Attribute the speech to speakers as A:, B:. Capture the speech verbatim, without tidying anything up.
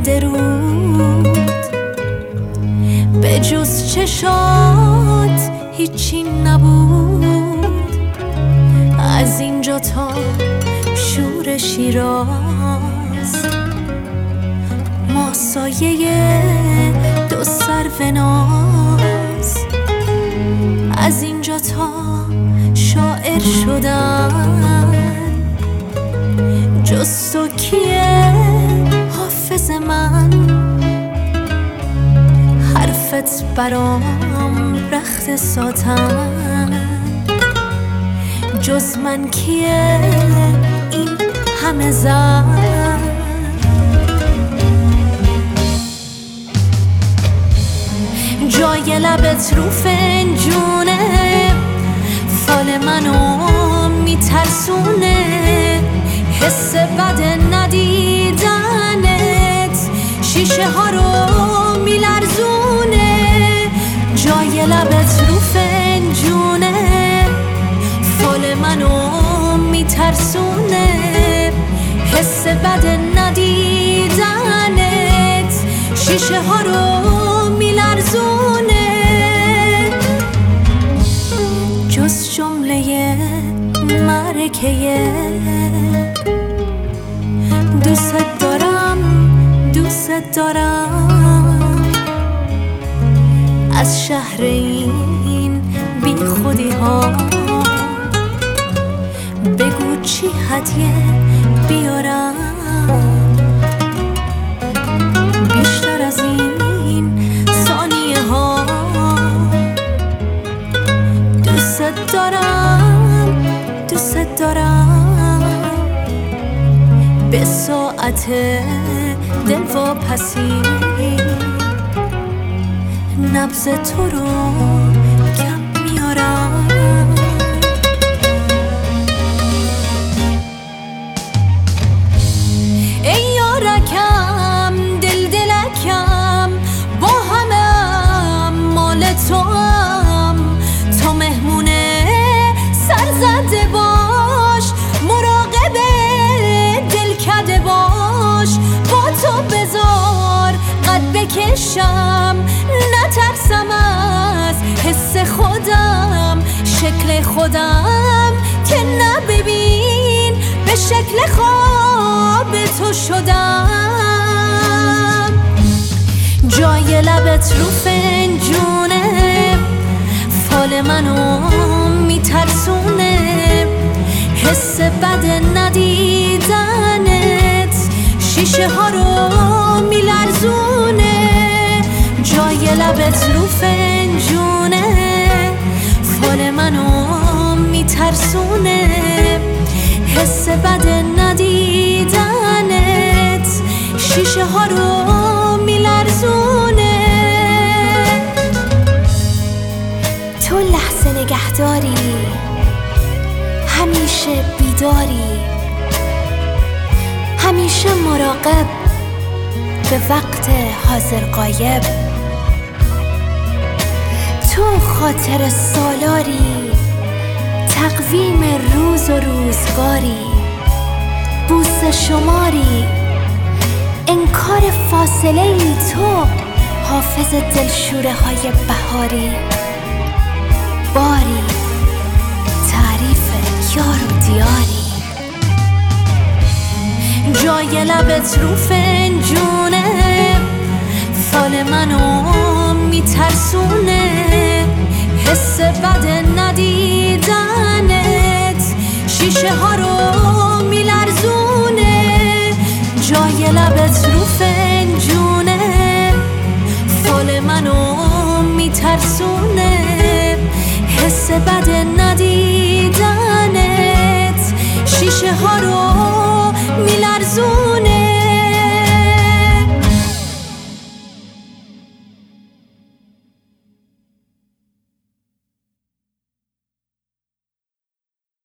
A: درود، به جز چشات هیچی نبود. از اینجا تا شور شیراز ما سایه دو سرو ناز، از اینجا تا شاعر شدن جز تو کیه حافظ من؟ حرفت برام رخت ساتن، جز من کیه این همه زن؟ جای لبت رو فنجونه، فال منو میترسونه، حس بد ندیدنت شیشه ها رو میلرزونه. جای لبت رو فنجونه، فال منو میترسونه، حس بد ندیدنت شیشه ها رو میلرزونه. جز جمله معرکه دوست دارم دوست دارم، از شهر این بی خودی ها بگو چی هدیه بیارم، بیشتر از این ثانیه ها. دوست دارم دوست دارم، به ساعت دلواپسی نبض تو رو کم میارم. ای یارکم دل دلکم، با همه مال تو هم، تو مهمونه سر زده باش، مراقب دل کده باش. با تو بذار قد بکشم، نترسم از حس خودم، شکل خودم که نببین به شکل خواب تو شدم. جای لبت رو فنجونه، فال منو میترسونه، حس بد ندیدنت شیشه ها رو میلرزونه. جای لبت رو فنجونه، فال منو میترسونه، حس بد ندیدنت شیشه ها رو میلرزونه.
B: تو لحظه نگهداری، همیشه بیداری، همیشه مراقب به وقت حاضر غایب. تو خاطر سالاری، تقویم روز و روزگاری، بوسه شماری، انکار فاصله ای، تو حافظ دلشوره های بهاری. باری تعریف یار و دیاری.
A: جای لبت رو فنجونه، فال منو میترسونه، حس بد ندیدنت شیشه ها رو